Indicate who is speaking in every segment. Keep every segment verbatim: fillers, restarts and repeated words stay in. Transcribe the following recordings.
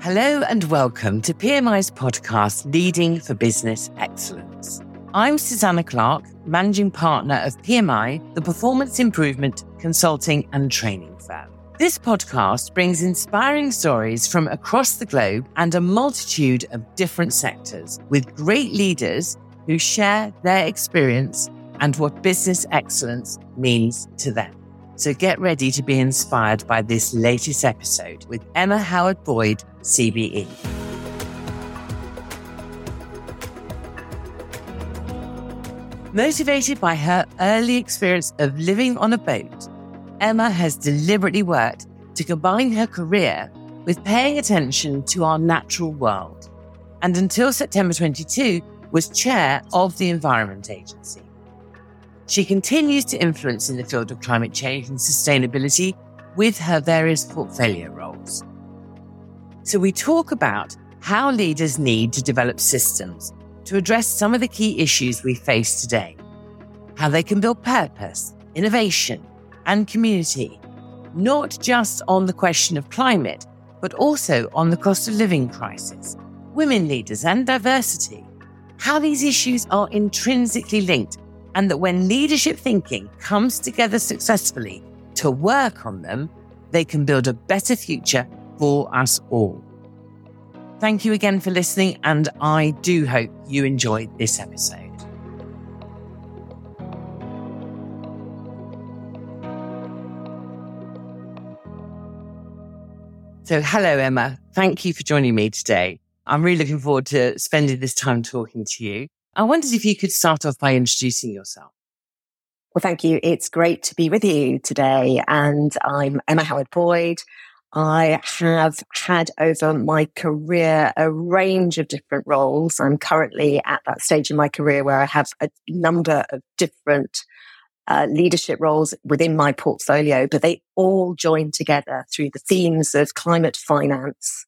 Speaker 1: Hello and welcome to P M I's podcast, Leading for Business Excellence. I'm Susanna Clark, Managing Partner of P M I, the performance improvement consulting and training firm. This podcast brings inspiring stories from across the globe and a multitude of different sectors with great leaders who share their experience and what business excellence means to them. So get ready to be inspired by this latest episode with Emma Howard-Boyd, C B E. Motivated by her early experience of living on a boat, Emma has deliberately worked to combine her career with paying attention to our natural world, and until September twenty-two was chair of the Environment Agency. She continues to influence in the field of climate change and sustainability with her various portfolio roles. So we talk about how leaders need to develop systems to address some of the key issues we face today, how they can build purpose, innovation, and community, not just on the question of climate, but also on the cost of living crisis, women leaders and diversity, how these issues are intrinsically linked, and that when leadership thinking comes together successfully to work on them, they can build a better future for us all. Thank you again for listening, and I do hope you enjoyed this episode. So hello, Emma. Thank you for joining me today. I'm really looking forward to spending this time talking to you. I wondered if you could start off by introducing yourself.
Speaker 2: Well, thank you. It's great to be with you today. And I'm Emma Howard-Boyd. I have had over my career a range of different roles. I'm currently at that stage in my career where I have a number of different uh, leadership roles within my portfolio, but they all join together through the themes of climate finance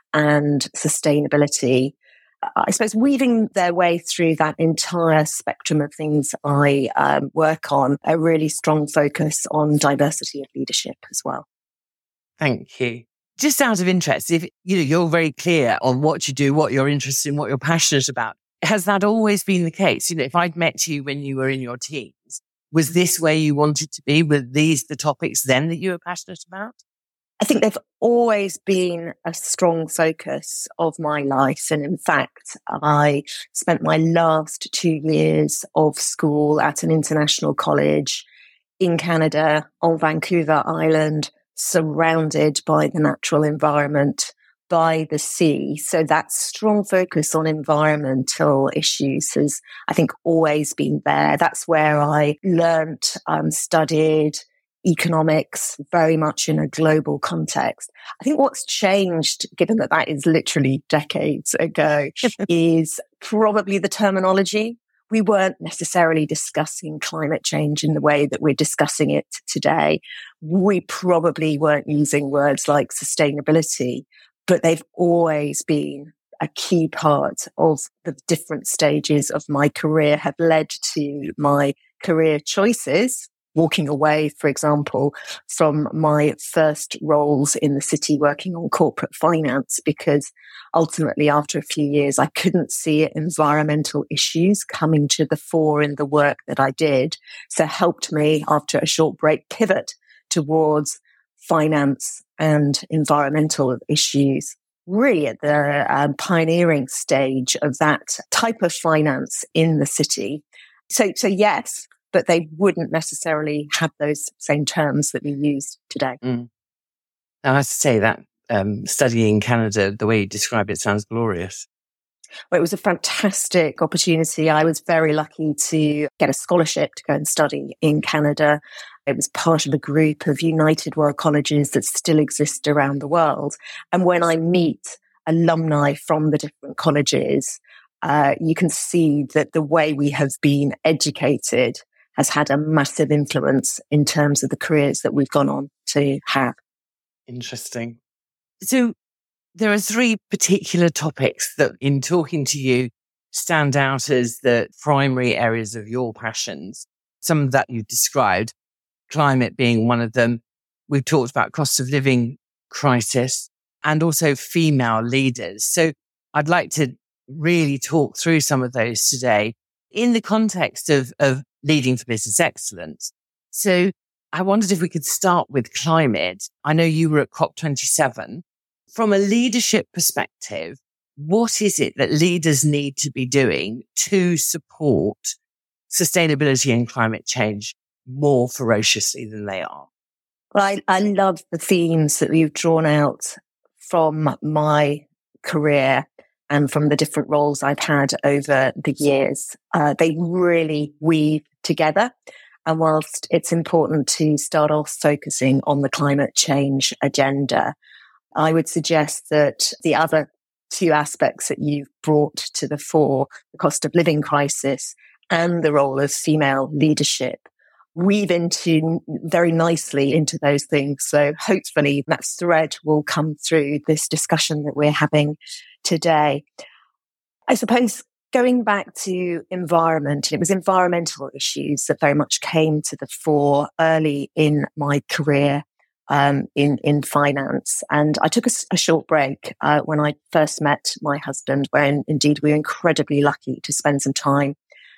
Speaker 2: and sustainability. I suppose weaving their way through that entire spectrum of things I um, work on, a really strong focus on diversity of leadership as well.
Speaker 1: Thank you. Just out of interest, if you know you're very clear on what you do, what you're interested in, what you're passionate about, has that always been the case? You know, if I'd met you when you were in your teens, was this where you wanted to be? Were these the topics then that you were passionate about?
Speaker 2: I think they've always been a strong focus of my life. And in fact, I spent my last two years of school at an international college in Canada on Vancouver Island, surrounded by the natural environment, by the sea. So that strong focus on environmental issues has, I think, always been there. That's where I learnt, um, studied, economics very much in a global context. I think what's changed, given that that is literally decades ago, is probably the terminology. We weren't necessarily discussing climate change in the way that we're discussing it today. We probably weren't using words like sustainability, but they've always been a key part of the different stages of my career, have led to my career choices. Walking away, for example, from my first roles in the city working on corporate finance, because ultimately after a few years, I couldn't see environmental issues coming to the fore in the work that I did. So it helped me after a short break pivot towards finance and environmental issues, really at the um, pioneering stage of that type of finance in the city. So, so yes, but they wouldn't necessarily have those same terms that we use today.
Speaker 1: Mm. I have to say that um, studying in Canada, the way you describe it sounds glorious.
Speaker 2: Well, it was a fantastic opportunity. I was very lucky to get a scholarship to go and study in Canada. It was part of a group of United World Colleges that still exist around the world. And when I meet alumni from the different colleges, uh, you can see that the way we have been educated has had a massive influence in terms of the careers that we've gone on to have.
Speaker 1: Interesting. So there are three particular topics that in talking to you stand out as the primary areas of your passions. Some that you described, climate being one of them. We've talked about cost of living crisis, and also female leaders. So I'd like to really talk through some of those today in the context of, of leading for business excellence. So I wondered if we could start with climate. I know you were at COP twenty-seven. From a leadership perspective, what is it that leaders need to be doing to support sustainability and climate change more ferociously than they are?
Speaker 2: Well, I, I love the themes that you've drawn out from my career and from the different roles I've had over the years. Uh, they really weave together. And whilst it's important to start off focusing on the climate change agenda, I would suggest that the other two aspects that you've brought to the fore, the cost of living crisis and the role of female leadership, weave into very nicely into those things. So hopefully that thread will come through this discussion that we're having today. I suppose going back to environment, it was environmental issues that very much came to the fore early in my career um, in, in finance. And I took a, a short break uh, when I first met my husband, when indeed we were incredibly lucky to spend some time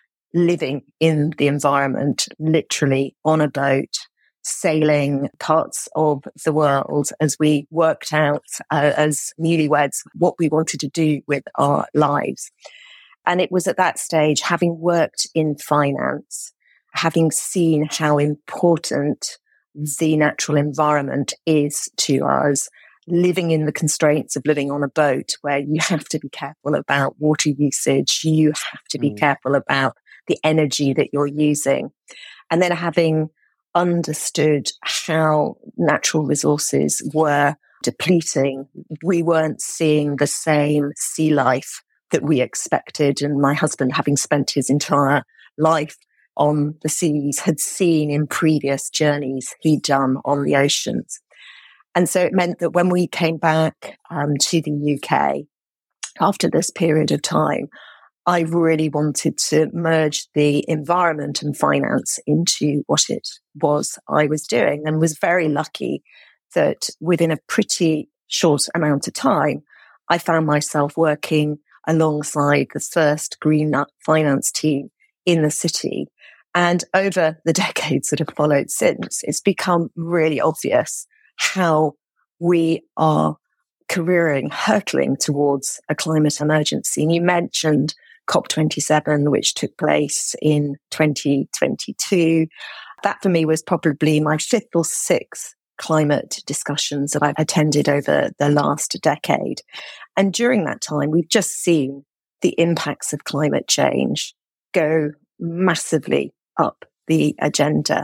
Speaker 2: living in the environment, literally on a boat, sailing parts of the world as we worked out uh, as newlyweds what we wanted to do with our lives. And it was at that stage, having worked in finance, having seen how important the natural environment is to us, living in the constraints of living on a boat where you have to be careful about water usage, you have to be mm. careful about the energy that you're using. And then having understood how natural resources were depleting, we weren't seeing the same sea life that we expected. And my husband, having spent his entire life on the seas, had seen in previous journeys he'd done on the oceans. And so it meant that when we came back um, to the U K after this period of time, I really wanted to merge the environment and finance into what it was I was doing, and was very lucky that within a pretty short amount of time, I found myself working alongside the first green finance team in the city. And over the decades that have followed since, it's become really obvious how we are careering, hurtling towards a climate emergency. And you mentioned COP twenty-seven, which took place in twenty twenty-two. That for me was probably my fifth or sixth climate discussions that I've attended over the last decade. And during that time, we've just seen the impacts of climate change go massively up the agenda.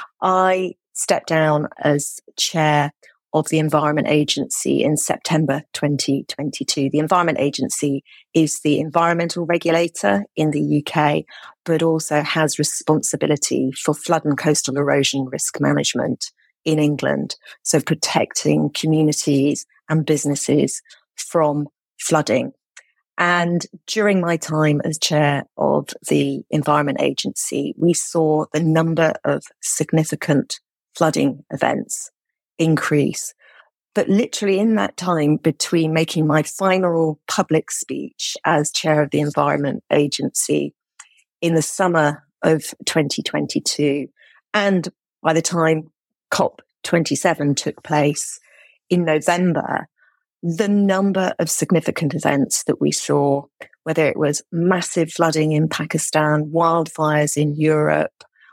Speaker 2: I stepped down as chair of the Environment Agency in September twenty twenty-two. The Environment Agency is the environmental regulator in the U K, but also has responsibility for flood and coastal erosion risk management in England. So protecting communities and businesses from flooding. And during my time as chair of the Environment Agency, we saw the number of significant flooding events increase. But literally in that time between making my final public speech as chair of the Environment Agency in the summer of twenty twenty-two, and by the time COP twenty-seven took place in November, the number of significant events that we saw, whether it was massive flooding in Pakistan, wildfires in Europe,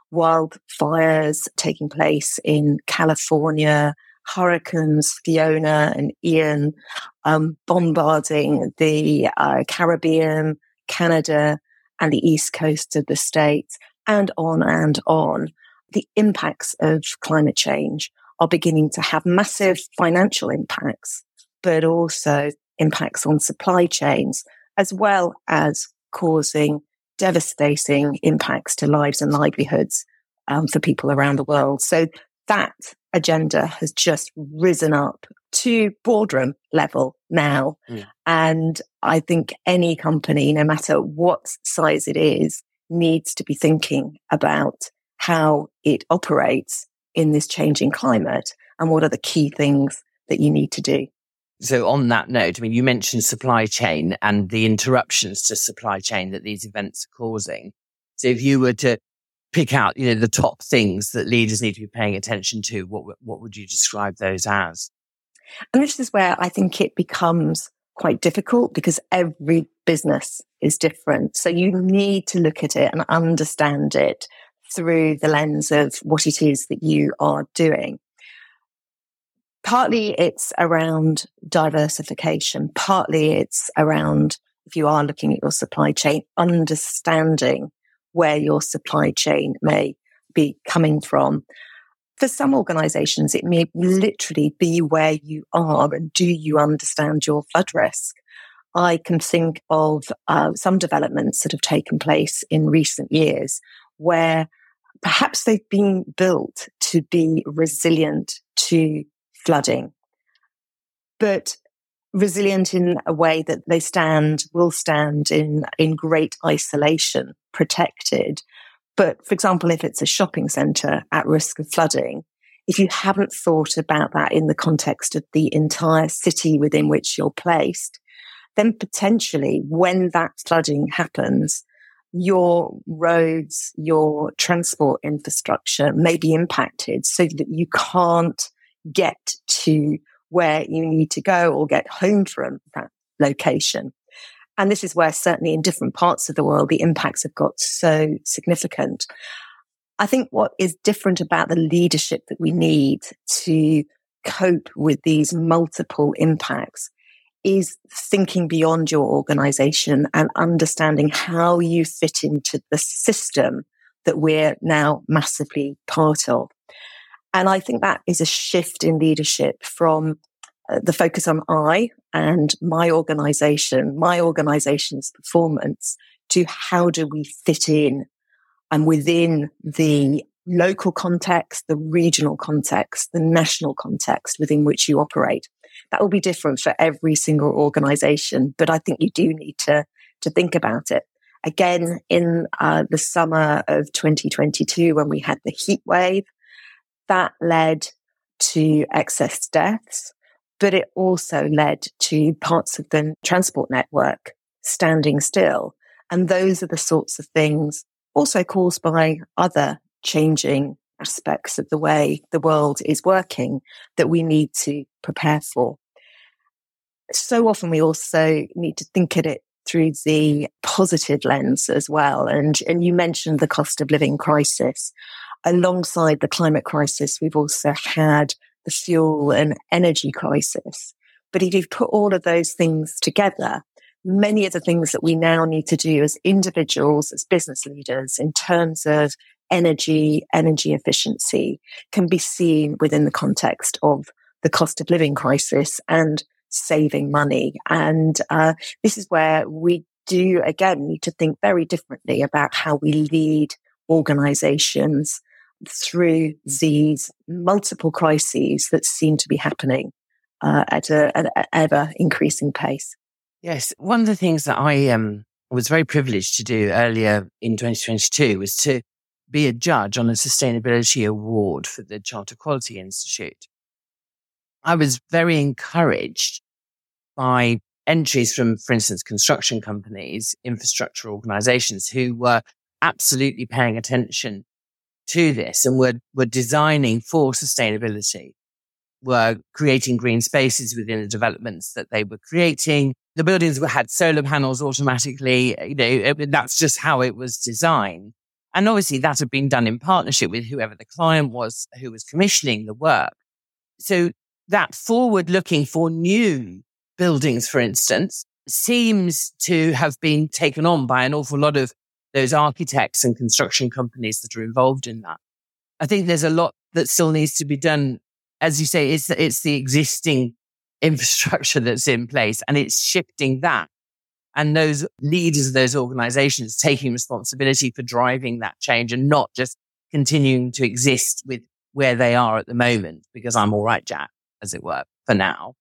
Speaker 2: wildfires taking place in California, hurricanes Fiona and Ian um, bombarding the uh, Caribbean, Canada, and the east coast of the States, and on and on. The impacts of climate change are beginning to have massive financial impacts, but also impacts on supply chains, as well as causing devastating impacts to lives and livelihoods um, for people around the world. So that agenda has just risen up to boardroom level now. Mm. And I think any company, no matter what size it is, needs to be thinking about how it operates in this changing climate and what are the key things that you need to do.
Speaker 1: So on that note, I mean, you mentioned supply chain and the interruptions to supply chain that these events are causing. So if you were to pick out, you know, the top things that leaders need to be paying attention to, what what would you describe those as?
Speaker 2: And this is where I think it becomes quite difficult because every business is different. So you need to look at it and understand it through the lens of what it is that you are doing. Partly it's around diversification. Partly it's around, if you are looking at your supply chain, understanding where your supply chain may be coming from. For some organizations, it may literally be where you are and do you understand your flood risk? I can think of uh, some developments that have taken place in recent years where perhaps they've been built to be resilient to flooding, but resilient in a way that they stand, will stand in, in great isolation, protected. But for example, if it's a shopping centre at risk of flooding, if you haven't thought about that in the context of the entire city within which you're placed, then potentially when that flooding happens, your roads, your transport infrastructure may be impacted so that you can't get to where you need to go or get home from that location. And this is where certainly in different parts of the world, the impacts have got so significant. I think what is different about the leadership that we need to cope with these multiple impacts is thinking beyond your organization and understanding how you fit into the system that we're now massively part of. And I think that is a shift in leadership from uh, the focus on I and my organization, my organization's performance, to how do we fit in and within the local context, the regional context, the national context within which you operate. That will be different for every single organization, but I think you do need to, to think about it. Again, in uh, the summer of twenty twenty-two, when we had the heat wave, that led to excess deaths, but it also led to parts of the transport network standing still. And those are the sorts of things also caused by other changing aspects of the way the world is working that we need to prepare for. So often we also need to think at it through the positive lens as well. And, and you mentioned the cost of living crisis. Alongside the climate crisis, we've also had the fuel and energy crisis. But if you put all of those things together, many of the things that we now need to do as individuals, as business leaders, in terms of energy, energy efficiency, can be seen within the context of the cost of living crisis and saving money. And uh, this is where we do, again, need to think very differently about how we lead organizations through these multiple crises that seem to be happening uh, at a, an ever increasing pace.
Speaker 1: Yes. One of the things that I um, was very privileged to do earlier in twenty twenty-two was to be a judge on a sustainability award for the Charter Quality Institute. I was very encouraged by entries from, for instance, construction companies, infrastructure organizations who were absolutely paying attention to this and were, were designing for sustainability, were creating green spaces within the developments that they were creating. The buildings were, had solar panels automatically. You know, it, that's just how it was designed. And obviously that had been done in partnership with whoever the client was who was commissioning the work. So that forward looking for new buildings, for instance, seems to have been taken on by an awful lot of those architects and construction companies that are involved in that. I think there's a lot that still needs to be done. As you say, it's, it's the existing infrastructure that's in place and it's shifting that. And those leaders of those organizations taking responsibility for driving that change and not just continuing to exist with where they are at the moment, because I'm all right, Jack, as it were, for now.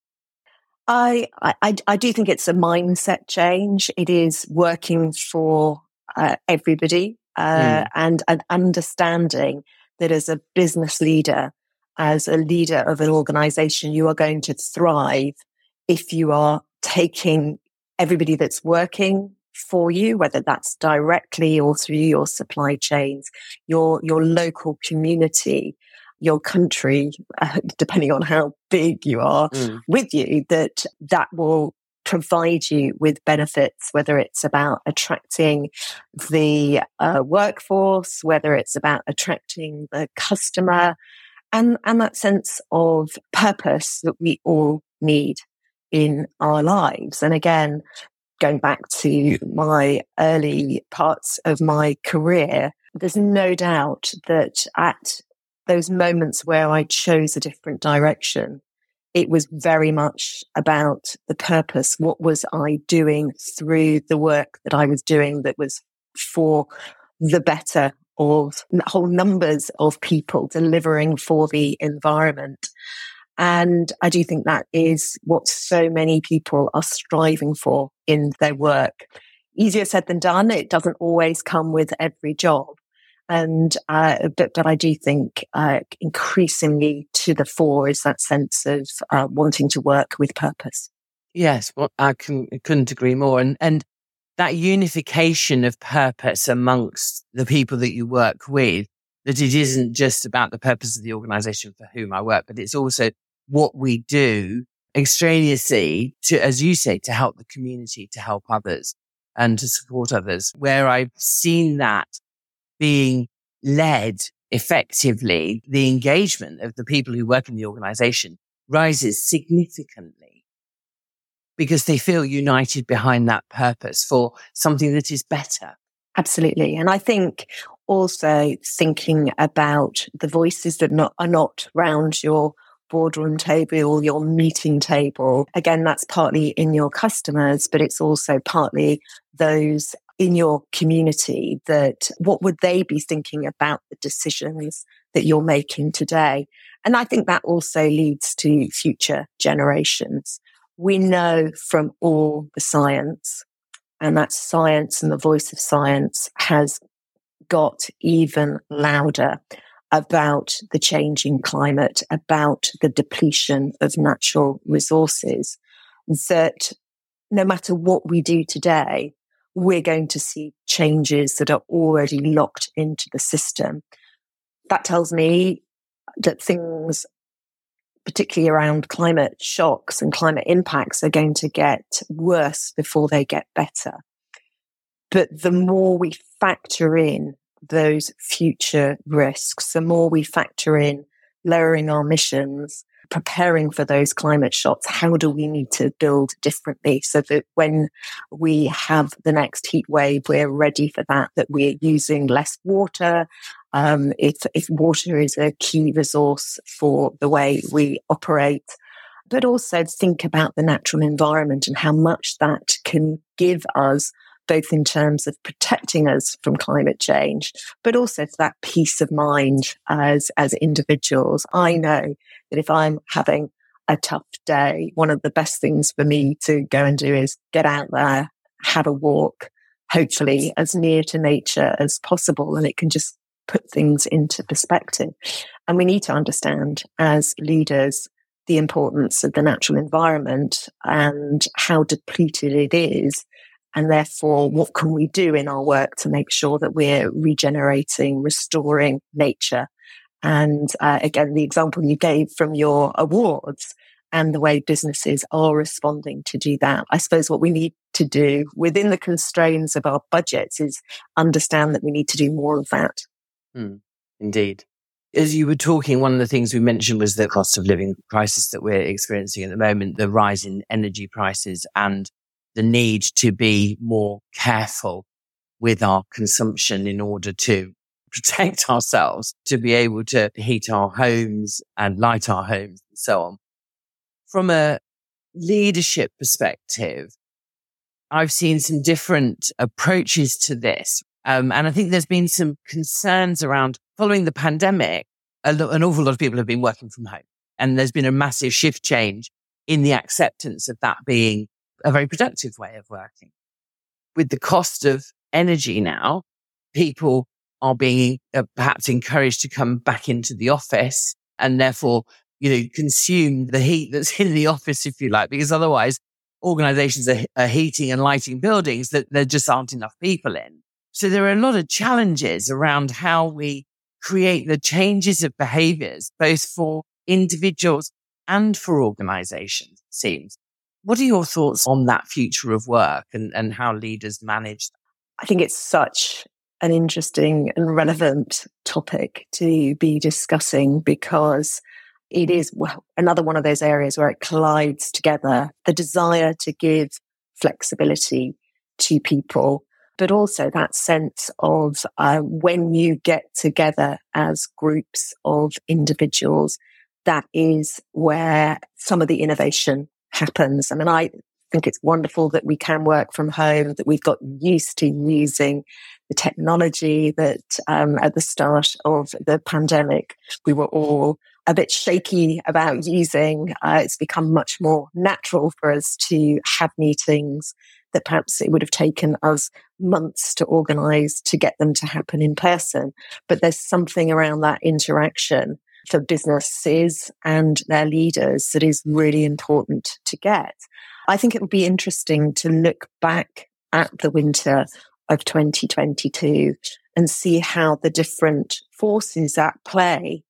Speaker 2: I, I, I do think it's a mindset change. It is working for uh, everybody uh, mm. and an understanding that as a business leader, as a leader of an organization, you are going to thrive if you are taking everybody that's working for you, whether that's directly or through your supply chains, your, your local community, your country, uh, depending on how big you are, mm. with you, that that will provide you with benefits, whether it's about attracting the uh, workforce, whether it's about attracting the customer, and, and that sense of purpose that we all need in our lives. And again, going back to my early parts of my career, there's no doubt that at those moments where I chose a different direction, it was very much about the purpose. What was I doing through the work that I was doing that was for the better of whole numbers of people, delivering for the environment? And I do think that is what so many people are striving for in their work. Easier said than done. It doesn't always come with every job. And, uh, but, but I do think, uh, increasingly to the fore is that sense of, uh, wanting to work with purpose.
Speaker 1: Yes. Well, I can, I couldn't agree more. And, and that unification of purpose amongst the people that you work with, that it isn't just about the purpose of the organization for whom I work, but it's also what we do extraneously to, as you say, to help the community, to help others and to support others. Where I've seen that being led effectively, the engagement of the people who work in the organization rises significantly because they feel united behind that purpose for something that is better.
Speaker 2: Absolutely. And I think also thinking about the voices that not, are not round your boardroom table, your meeting table. Again, that's partly in your customers, but it's also partly those in your community, that what would they be thinking about the decisions that you're making today? And I think that also leads to future generations. We know from all the science, and that science and the voice of science has got even louder about the changing climate, about the depletion of natural resources, that no matter what we do today, we're going to see changes that are already locked into the system. That tells me that things, particularly around climate shocks and climate impacts, are going to get worse before they get better. But the more we factor in those future risks, the more we factor in lowering our emissions, preparing for those climate shocks, how do we need to build differently so that when we have the next heat wave, we're ready for that, that we're using less water. Um, if, if water is a key resource for the way we operate, but also think about the natural environment and how much that can give us, both in terms of protecting us from climate change, but also for that peace of mind as, as individuals. I know that if I'm having a tough day, one of the best things for me to go and do is get out there, have a walk, hopefully as near to nature as possible. And it can just put things into perspective. And we need to understand as leaders the importance of the natural environment and how depleted it is. And therefore, what can we do in our work to make sure that we're regenerating, restoring nature? And uh, again, the example you gave from your awards and the way businesses are responding to do that. I suppose what we need to do within the constraints of our budgets is understand that we need to do more of that.
Speaker 1: Mm, indeed. As you were talking, one of the things we mentioned was the cost of living crisis that we're experiencing at the moment, the rise in energy prices and the need to be more careful with our consumption in order to protect ourselves, to be able to heat our homes and light our homes and so on. From a leadership perspective, I've seen some different approaches to this. Um, and I think there's been some concerns around following the pandemic. A lo- an awful lot of people have been working from home, and there's been a massive shift change in the acceptance of that being a very productive way of working. With the cost of energy now, people are being uh, perhaps encouraged to come back into the office, and therefore you know, consume the heat that's in the office, if you like, because otherwise organizations are, are heating and lighting buildings that there just aren't enough people in. So there are a lot of challenges around how we create the changes of behaviors, both for individuals and for organizations, it seems. What are your thoughts on that future of work and, and how leaders manage that?
Speaker 2: I think it's such an interesting and relevant topic to be discussing because it is well, another one of those areas where it collides together the desire to give flexibility to people, but also that sense of uh, when you get together as groups of individuals, that is where some of the innovation happens. I mean, I think it's wonderful that we can work from home, that we've got used to using the technology that um, at the start of the pandemic, we were all a bit shaky about using. Uh, it's become much more natural for us to have meetings that perhaps it would have taken us months to organise to get them to happen in person. But there's something around that interaction for businesses and their leaders that is really important to get. I think it would be interesting to look back at the winter of twenty twenty-two and see how the different forces at play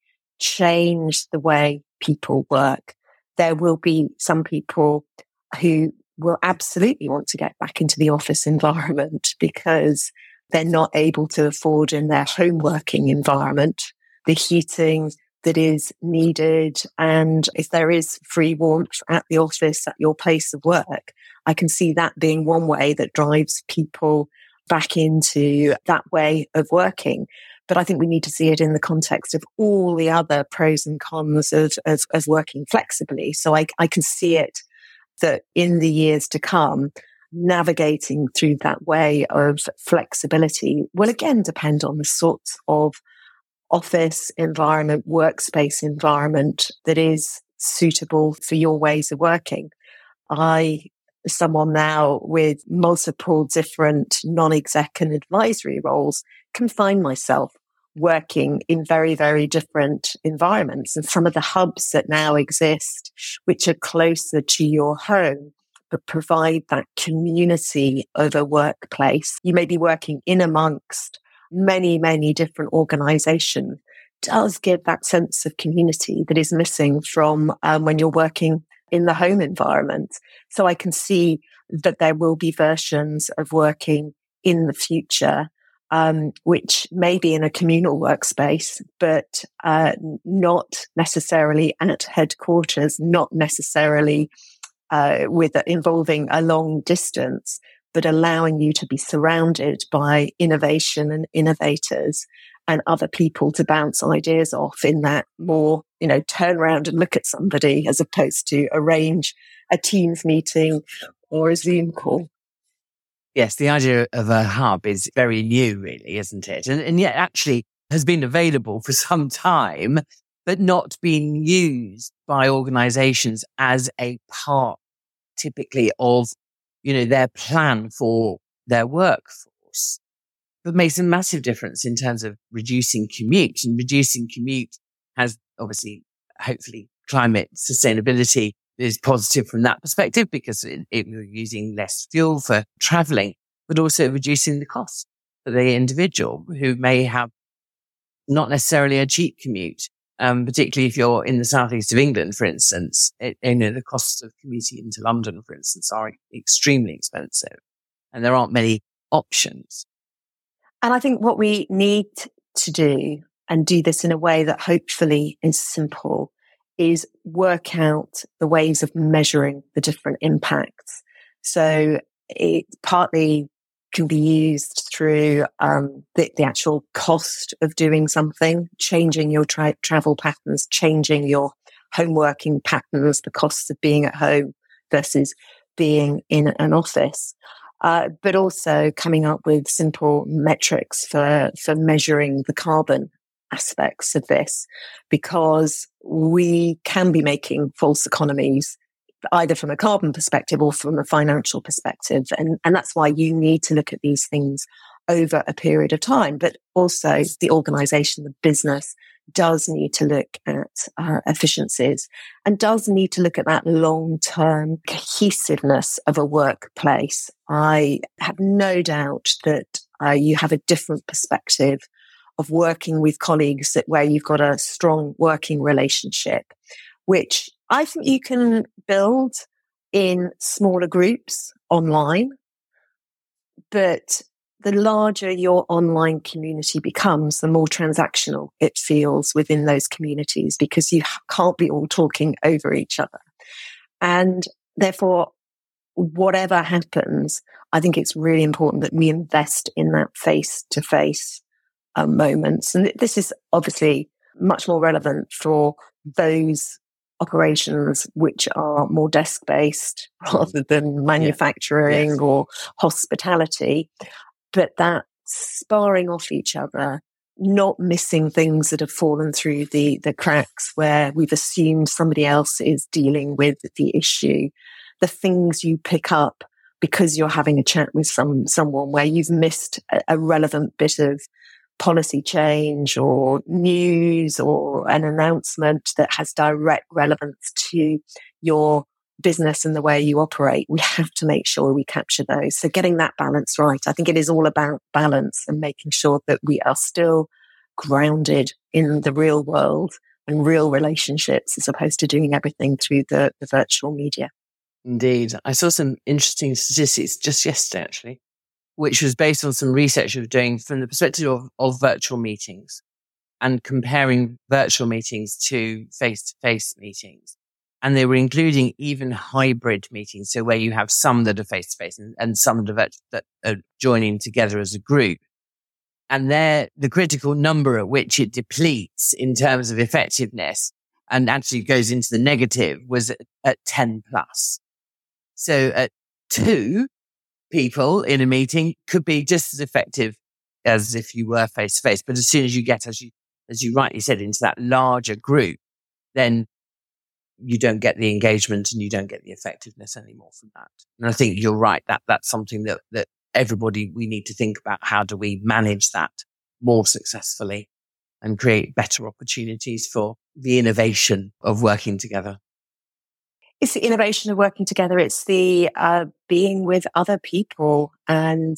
Speaker 2: change the way people work. There will be some people who will absolutely want to get back into the office environment because they're not able to afford in their home working environment the heating that is needed. And if there is free warmth at the office, at your place of work, I can see that being one way that drives people back into that way of working. But I think we need to see it in the context of all the other pros and cons of, of, of working flexibly. So I, I can see it that in the years to come, navigating through that way of flexibility will again depend on the sorts of office environment, workspace environment that is suitable for your ways of working. I, someone now with multiple different non-exec and advisory roles, can find myself working in very, very different environments. And some of the hubs that now exist, which are closer to your home, but provide that community of a workplace. You may be working in amongst many, many different organizations, does give that sense of community that is missing from um, when you're working in the home environment. So I can see that there will be versions of working in the future, um, which may be in a communal workspace, but uh, not necessarily at headquarters, not necessarily uh, with involving a long distance, but allowing you to be surrounded by innovation and innovators and other people to bounce ideas off in that more, you know, turn around and look at somebody as opposed to arrange a Teams meeting or a Zoom call.
Speaker 1: Yes, the idea of a hub is very new, really, isn't it? And, and yet actually has been available for some time, but not being used by organizations as a part typically of, you know, their plan for their workforce. But makes a massive difference in terms of reducing commute. And reducing commute has obviously, hopefully, climate sustainability is positive from that perspective because it, it, you're using less fuel for traveling, but also reducing the cost for the individual who may have not necessarily a cheap commute. Um, particularly if you're in the southeast of England, for instance, it, you know, the costs of commuting into London, for instance, are extremely expensive and there aren't many options.
Speaker 2: And I think what we need to do, and do this in a way that hopefully is simple, is work out the ways of measuring the different impacts. So it partly can be used through um, the, the actual cost of doing something, changing your tra- travel patterns, changing your home working patterns, the costs of being at home versus being in an office. Uh, but also coming up with simple metrics for, for measuring the carbon aspects of this, because we can be making false economies either from a carbon perspective or from a financial perspective. And, and that's why you need to look at these things over a period of time. But also the organization, the business does need to look at uh, efficiencies and does need to look at that long-term cohesiveness of a workplace. I have no doubt that uh, you have a different perspective of working with colleagues that where you've got a strong working relationship, which I think you can build in smaller groups online. But the larger your online community becomes, the more transactional it feels within those communities because you can't be all talking over each other. And therefore, whatever happens, I think it's really important that we invest in that face-to-face uh, moments. And this is obviously much more relevant for those operations which are more desk-based rather than manufacturing yeah. yes. or hospitality. But that sparring off each other, not missing things that have fallen through the, the cracks where we've assumed somebody else is dealing with the issue, the things you pick up because you're having a chat with some someone where you've missed a, a relevant bit of policy change or news or an announcement that has direct relevance to your business and the way you operate. We have to make sure we capture those. So getting that balance right, I think it is all about balance and making sure that we are still grounded in the real world and real relationships as opposed to doing everything through the, the virtual media.
Speaker 1: Indeed. I saw some interesting statistics just yesterday, actually, which was based on some research we were doing from the perspective of, of virtual meetings and comparing virtual meetings to face-to-face meetings. And they were including even hybrid meetings, so where you have some that are face-to-face and, and some that are, that are joining together as a group. And they're the critical number at which it depletes in terms of effectiveness and actually goes into the negative was at, at ten plus. So at two people in a meeting could be just as effective as if you were face-to-face. But as soon as you get, as you, as you rightly said, into that larger group, then you don't get the engagement and you don't get the effectiveness anymore from that. And I think you're right that that's something that, that everybody, we need to think about. How do we manage that more successfully and create better opportunities for the innovation of working together?
Speaker 2: It's the innovation of working together. It's the uh, being with other people. And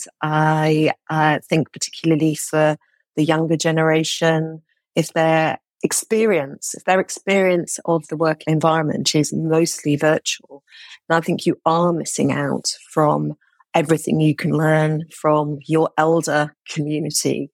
Speaker 2: I uh, think particularly for the younger generation, if they're experience, if their experience of the work environment is mostly virtual, then I think you are missing out from everything you can learn from your elder community.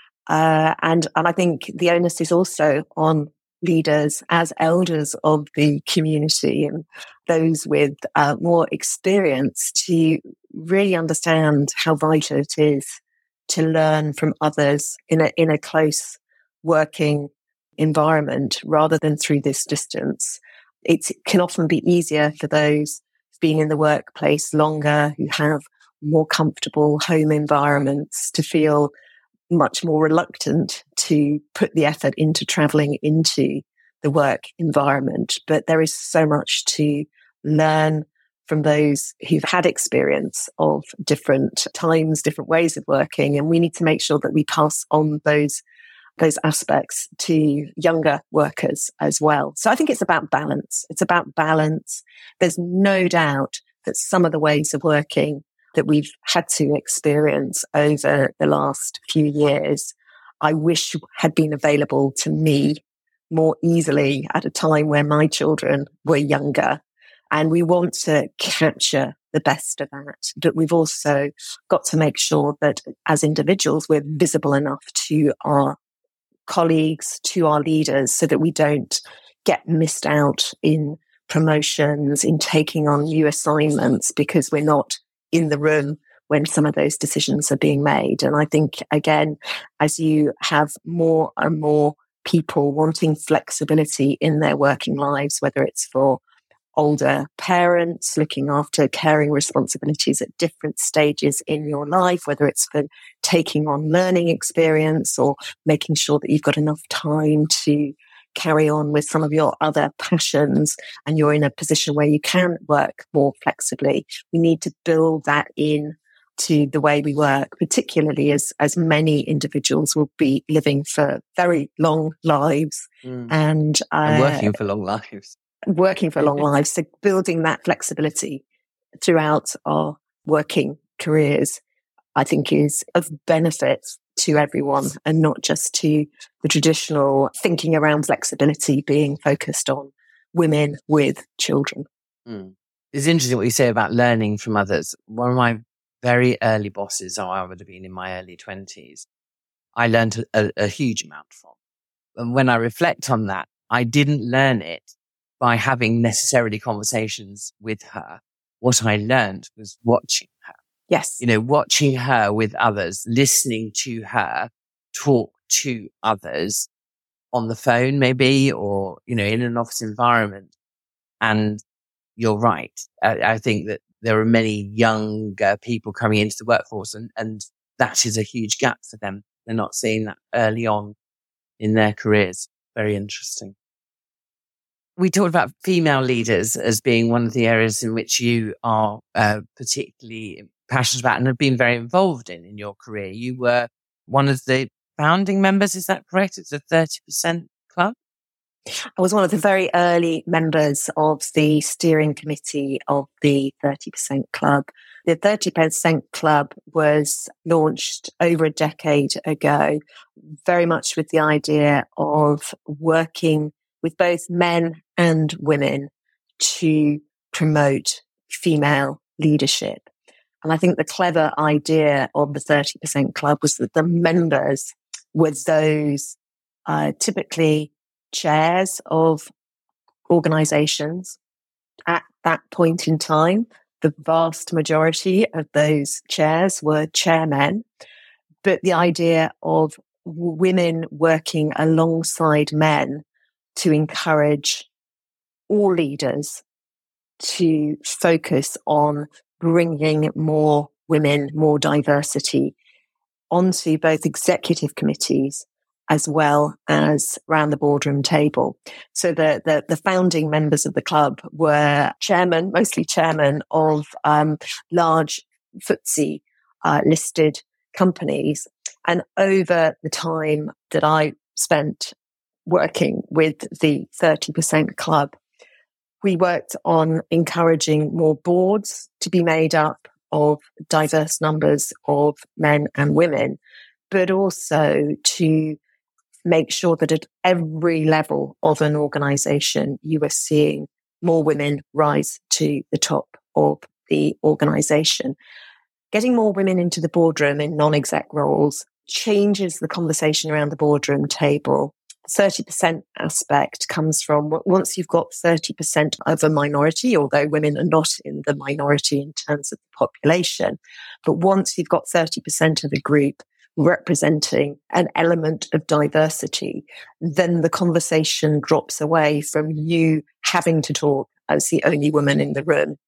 Speaker 2: Uh, and, and I think the onus is also on leaders as elders of the community and those with uh, more experience to really understand how vital it is to learn from others in a, in a close working environment rather than through this distance. It can often be easier for those who've been in the workplace longer, who have more comfortable home environments, to feel much more reluctant to put the effort into traveling into the work environment. But there is so much to learn from those who've had experience of different times, different ways of working. And we need to make sure that we pass on those those aspects to younger workers as well. So I think it's about balance. It's about balance. There's no doubt that some of the ways of working that we've had to experience over the last few years, I wish had been available to me more easily at a time where my children were younger. And we want to capture the best of that. But we've also got to make sure that as individuals, we're visible enough to our colleagues, to our leaders, so that we don't get missed out in promotions, in taking on new assignments because we're not in the room when some of those decisions are being made. And I think, again, as you have more and more people wanting flexibility in their working lives, whether it's for older parents looking after caring responsibilities at different stages in your life, whether it's for taking on learning experience or making sure that you've got enough time to carry on with some of your other passions and you're in a position where you can work more flexibly. We need to build that in to the way we work, particularly as, as many individuals will be living for very long lives
Speaker 1: mm.
Speaker 2: and, uh,
Speaker 1: and working for long lives.
Speaker 2: Working for long lives. So building that flexibility throughout our working careers, I think is of benefit to everyone and not just to the traditional thinking around flexibility being focused on women with children.
Speaker 1: Mm. It's interesting what you say about learning from others. One of my very early bosses, oh, I would have been in my early twenties, I learned a, a huge amount from. And when I reflect on that, I didn't learn it by having necessarily conversations with her. What I learned was watching her.
Speaker 2: Yes.
Speaker 1: You know, watching her with others, listening to her talk to others on the phone maybe, or, you know, in an office environment. And you're right. I, I think that there are many younger people coming into the workforce and, and that is a huge gap for them. They're not seeing that early on in their careers. Very interesting. We talked about female leaders as being one of the areas in which you are uh, particularly passionate about and have been very involved in in your career. You were one of the founding members, is that correct? It's a thirty percent club?
Speaker 2: I was one of the very early members of the steering committee of the thirty percent Club. The thirty percent Club was launched over a decade ago, very much with the idea of working with both men and women to promote female leadership. And I think the clever idea of the thirty percent Club was that the members were those uh, typically chairs of organizations at that point in time. The vast majority of those chairs were chairmen, but the idea of women working alongside men to encourage all leaders to focus on bringing more women, more diversity onto both executive committees as well as around the boardroom table. So the, the, the founding members of the club were chairmen, mostly chairmen of um, large F T S E uh, listed companies. And over the time that I spent working with the thirty percent Club, we worked on encouraging more boards to be made up of diverse numbers of men and women, but also to make sure that at every level of an organization, you are seeing more women rise to the top of the organization. Getting more women into the boardroom in non-exec roles changes the conversation around the boardroom table. The thirty percent aspect comes from once you've got thirty percent of a minority, although women are not in the minority in terms of the population, but once you've got thirty percent of a group representing an element of diversity, then the conversation drops away from you having to talk as the only woman in the room.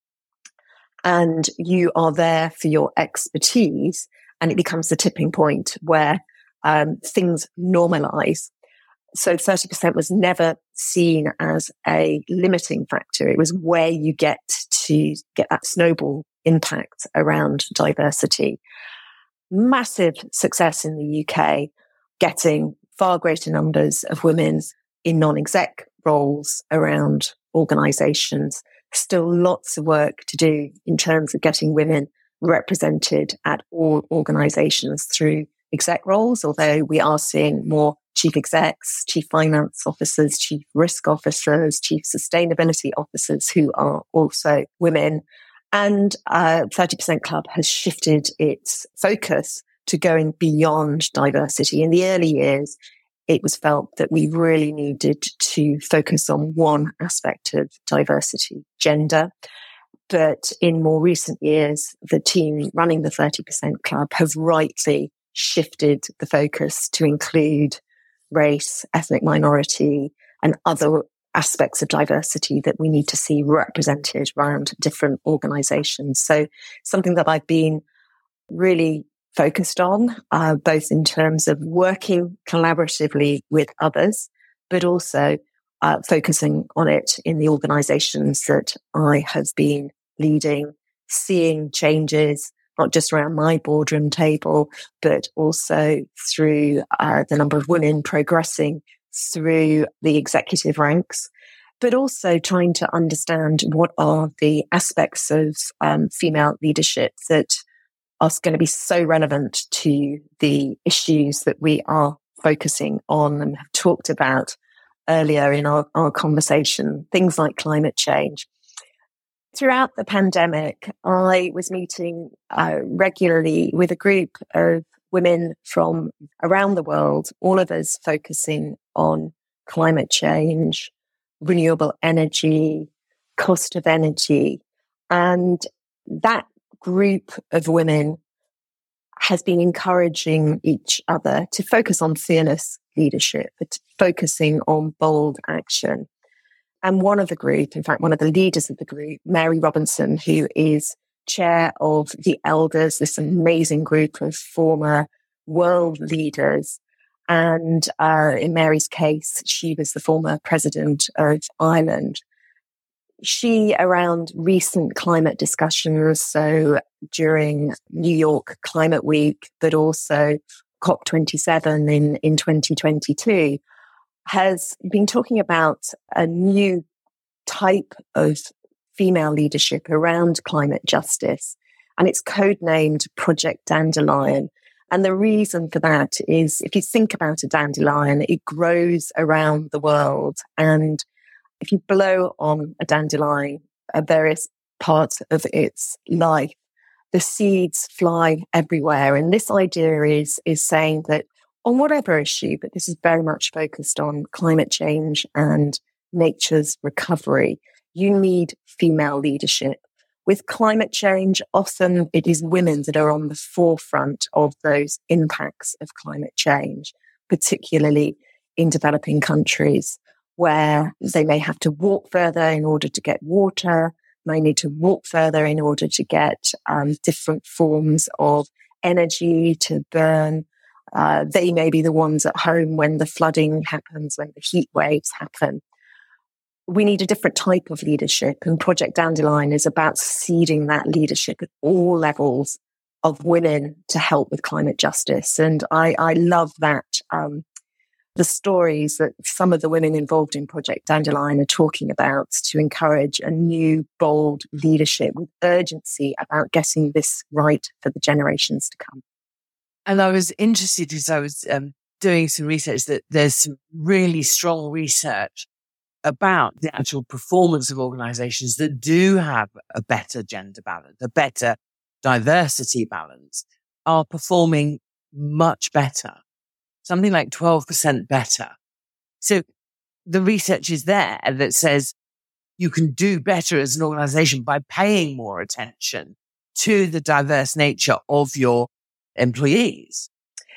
Speaker 2: And you are there for your expertise, and it becomes the tipping point where um, things normalize. So thirty percent was never seen as a limiting factor. It was where you get to get that snowball impact around diversity. Massive success in the U K, getting far greater numbers of women in non-exec roles around organisations. Still lots of work to do in terms of getting women represented at all organisations through exec roles, although we are seeing more chief execs, chief finance officers, chief risk officers, chief sustainability officers who are also women. And uh, thirty percent Club has shifted its focus to going beyond diversity. In the early years, it was felt that we really needed to focus on one aspect of diversity, gender. But in more recent years, the team running the thirty percent Club have rightly shifted the focus to include race, ethnic minority, and other aspects of diversity that we need to see represented around different organizations. So something that I've been really focused on, uh, both in terms of working collaboratively with others, but also uh, focusing on it in the organizations that I have been leading, seeing changes, not just around my boardroom table, but also through uh, the number of women progressing through the executive ranks, but also trying to understand what are the aspects of um, female leadership that are going to be so relevant to the issues that we are focusing on and have talked about earlier in our, our conversation, things like climate change. Throughout the pandemic, I was meeting uh, regularly with a group of women from around the world, all of us focusing on climate change, renewable energy, cost of energy. And that group of women has been encouraging each other to focus on fearless leadership, but focusing on bold action. And one of the group, in fact, one of the leaders of the group, Mary Robinson, who is chair of the Elders, this amazing group of former world leaders. And uh, in Mary's case, she was the former president of Ireland. She, around recent climate discussions, so during New York Climate Week, but also COP twenty-seven in, in twenty twenty-two, has been talking about a new type of female leadership around climate justice. And it's codenamed Project Dandelion. And the reason for that is, if you think about a dandelion, it grows around the world. And if you blow on a dandelion at various parts of its life, the seeds fly everywhere. And this idea is, is saying that on whatever issue, but this is very much focused on climate change and nature's recovery, you need female leadership. With climate change, often it is women that are on the forefront of those impacts of climate change, particularly in developing countries, where they may have to walk further in order to get water, may need to walk further in order to get um, different forms of energy to burn. Uh, they may be the ones at home when the flooding happens, when the heat waves happen. We need a different type of leadership, and Project Dandelion is about seeding that leadership at all levels of women to help with climate justice. And I, I love that um, the stories that some of the women involved in Project Dandelion are talking about to encourage a new, bold leadership with urgency about getting this right for the generations to come.
Speaker 1: And I was interested because I was um, doing some research that there's some really strong research about the actual performance of organizations that do have a better gender balance, a better diversity balance, are performing much better. Something like twelve percent better. So the research is there that says you can do better as an organization by paying more attention to the diverse nature of your employees.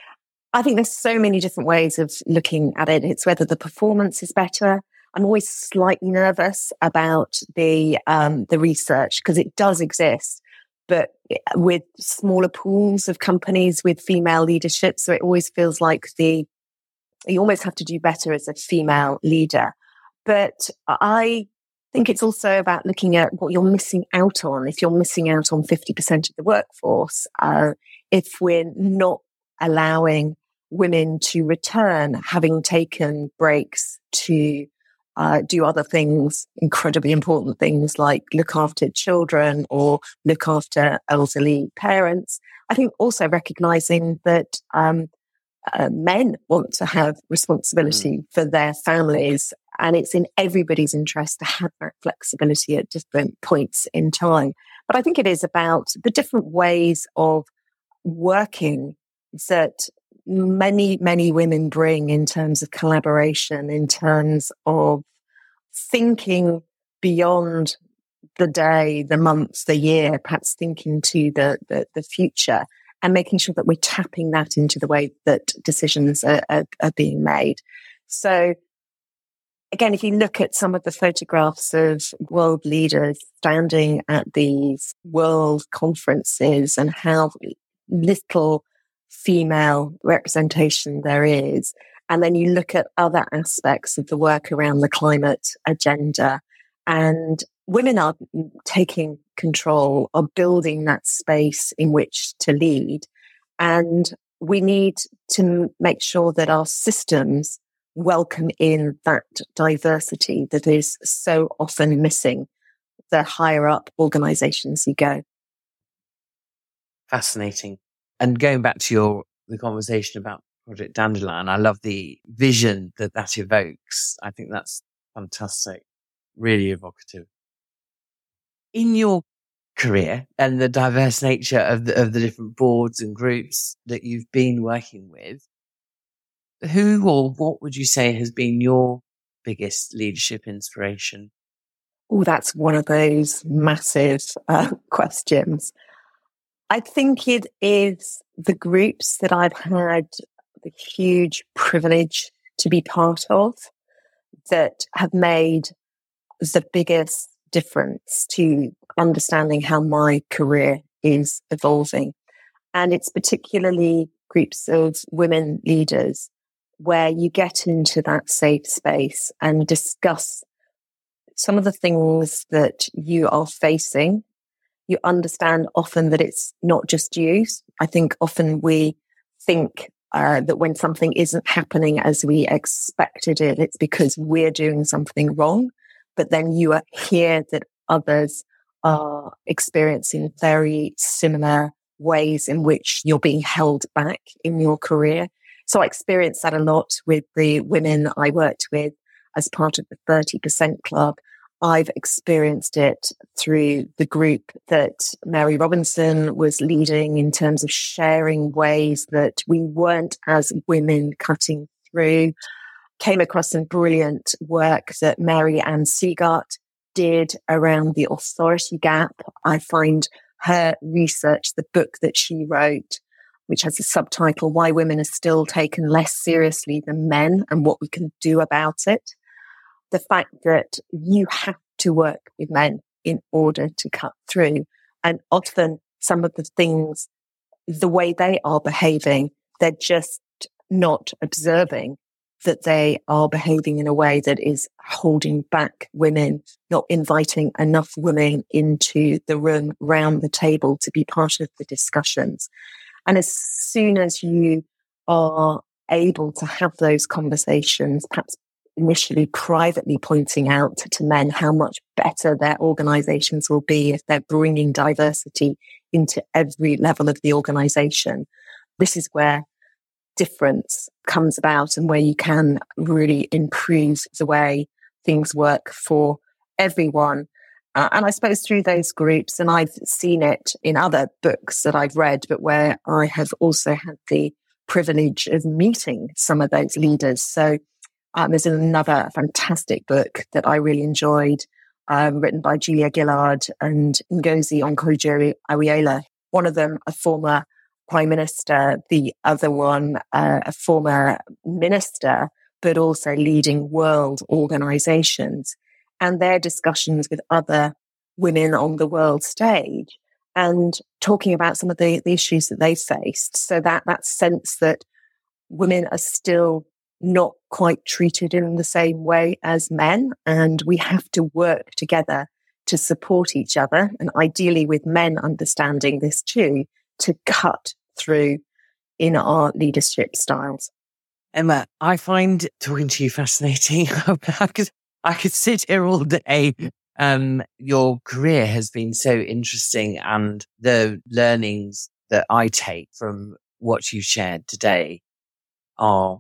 Speaker 2: I think there's so many different ways of looking at it. It's whether the performance is better. I'm always slightly nervous about the um, the research because it does exist, but with smaller pools of companies with female leadership. So it always feels like the you almost have to do better as a female leader. But I think it's also about looking at what you're missing out on. If you're missing out on fifty percent of the workforce, uh, if we're not allowing women to return, having taken breaks to uh, do other things, incredibly important things like look after children or look after elderly parents. I think also recognizing that um, uh, men want to have responsibility mm. for their families, and it's in everybody's interest to have that flexibility at different points in time. But I think it is about the different ways of working that many, many women bring in terms of collaboration, in terms of thinking beyond the day, the month, the year, perhaps thinking to the, the, the future, and making sure that we're tapping that into the way that decisions are, are, are being made. So again, if you look at some of the photographs of world leaders standing at these world conferences and how little female representation there is, and then you look at other aspects of the work around the climate agenda, and women are taking control, are building that space in which to lead. And we need to make sure that our systems welcome in that diversity that is so often missing the higher up organizations you go.
Speaker 1: Fascinating. And going back to your the conversation about Project Dandelion, I love the vision that that evokes. I think that's fantastic. Really evocative. In your career and the diverse nature of the, of the different boards and groups that you've been working with, who or what would you say has been your biggest leadership inspiration?
Speaker 2: Oh, that's one of those massive uh, questions. I think it is the groups that I've had the huge privilege to be part of that have made the biggest difference to understanding how my career is evolving. And it's particularly groups of women leaders where you get into that safe space and discuss some of the things that you are facing. You understand often that it's not just you. I think often we think uh, that when something isn't happening as we expected it, it's because we're doing something wrong. But then you hear that others are experiencing very similar ways in which you're being held back in your career. So I experienced that a lot with the women I worked with as part of the thirty percent Club. I've experienced it through the group that Mary Robinson was leading in terms of sharing ways that we weren't as women cutting through. Came across some brilliant work that Mary Ann Seagart did around the authority gap. I find her research, the book that she wrote, which has a subtitle, Why Women Are Still Taken Less Seriously Than Men and What We Can Do About It. The fact that you have to work with men in order to cut through. And often some of the things, the way they are behaving, they're just not observing that they are behaving in a way that is holding back women, not inviting enough women into the room, round the table to be part of the discussions. And as soon as you are able to have those conversations, perhaps initially privately pointing out to men how much better their organizations will be if they're bringing diversity into every level of the organization, this is where difference comes about and where you can really improve the way things work for everyone. Uh, and I suppose through those groups, and I've seen it in other books that I've read, but where I have also had the privilege of meeting some of those leaders. So um, there's another fantastic book that I really enjoyed, um, written by Julia Gillard and Ngozi Okonjo-Iweala. One of them, a former Prime Minister, the other one, uh, a former minister, but also leading world organizations, and their discussions with other women on the world stage and talking about some of the, the issues that they faced. So that, that sense that women are still not quite treated in the same way as men, and we have to work together to support each other, and ideally with men understanding this too, to cut through in our leadership styles.
Speaker 1: Emma, I find talking to you fascinating. I could, I could sit here all day. Um, your career has been so interesting, and the learnings that I take from what you shared today are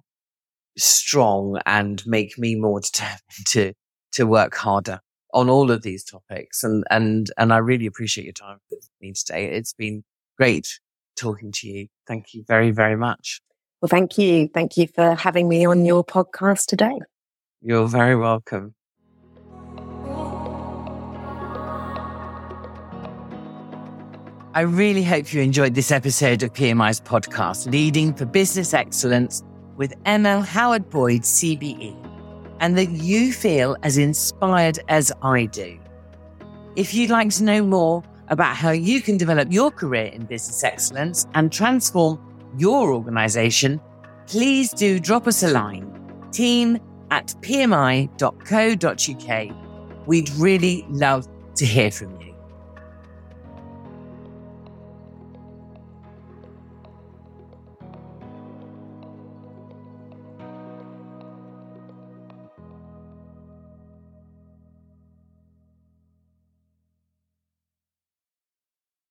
Speaker 1: strong and make me more determined to, to work harder on all of these topics. And, and, and I really appreciate your time with me today. It's been great talking to you. Thank you very, very much.
Speaker 2: Well, thank you. Thank you for having me on your podcast today.
Speaker 1: You're very welcome. I really hope you enjoyed this episode of P M I's podcast, Leading for Business Excellence with Emma Howard-Boyd, C B E, and that you feel as inspired as I do. If you'd like to know more about how you can develop your career in business excellence and transform your organisation, please do drop us a line, team at p m i dot co dot u k, We'd really love to hear from you.